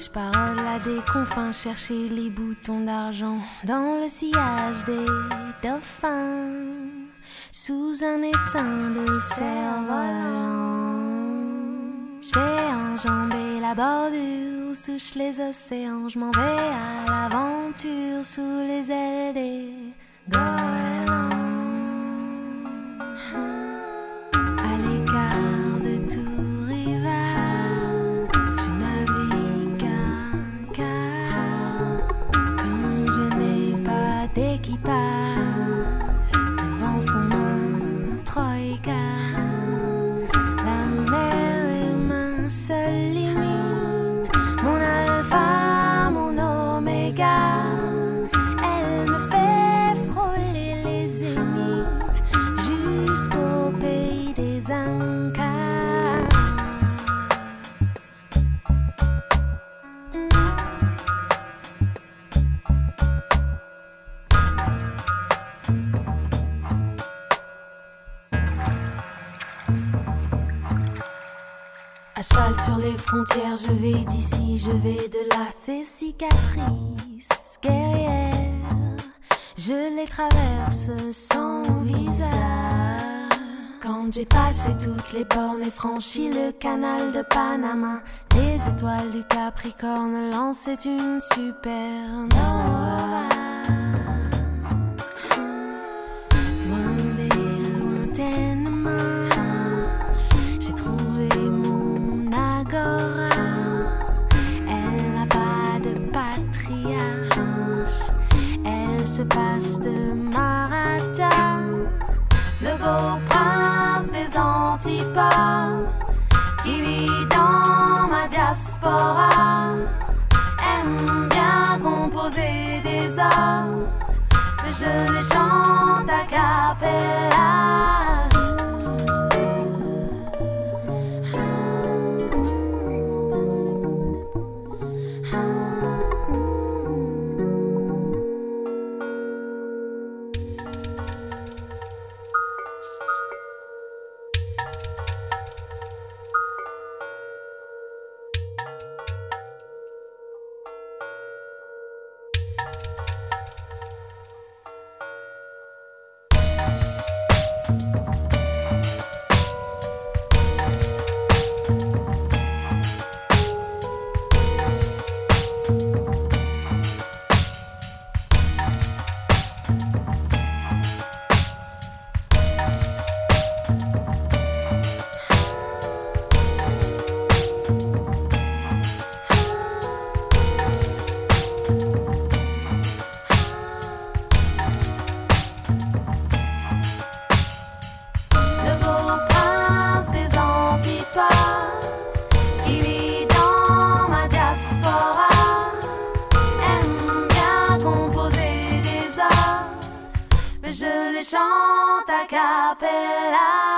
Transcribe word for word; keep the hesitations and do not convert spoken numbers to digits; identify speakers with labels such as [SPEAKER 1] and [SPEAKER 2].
[SPEAKER 1] J'parole à des confins, chercher les boutons d'argent dans le sillage des dauphins, sous un essaim de cerfs-volants. J'vais enjamber la bordure, touche les océans, j'm'en vais à l'aventure sous les ailes des goélands. À l'écart de tout rivage, je navigue un car. Comme je n'ai pas d'équipage, le vent son main troïka. La mer est ma seule limite, mon alpha, mon oméga. Elle me fait frôler les zéniths jusqu'au pays des Incas. À cheval sur les frontières, je vais d'ici, je vais de là, ces cicatrices guerrières, je les traverse sans visage. Quand j'ai passé toutes les bornes et franchi le canal de Panama, les étoiles du Capricorne lançaient une supernova. Loin des lointaines marches, j'ai trouvé mon agora. Elle n'a pas de patriarche, elle se passe de Maharaja, le beau prince des antipodes qui vit dans ma diaspora. Aime bien composer des œuvres, mais je les chante a cappella. Je les chante a cappella.